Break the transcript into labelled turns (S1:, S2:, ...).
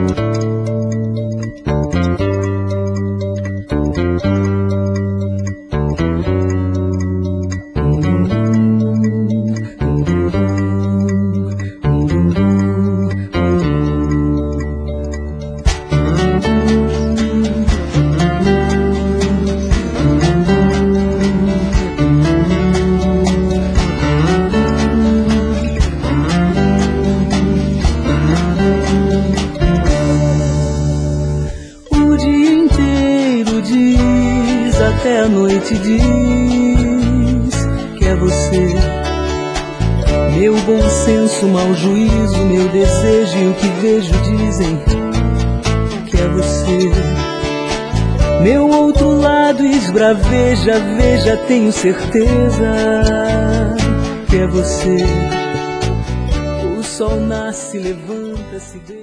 S1: Até a noite diz que é você. Meu bom senso, mau juízo, meu desejo e o que vejo dizem que é você. Meu outro lado esbraveja, veja, tenho certeza que é você. O sol nasce, levanta-se.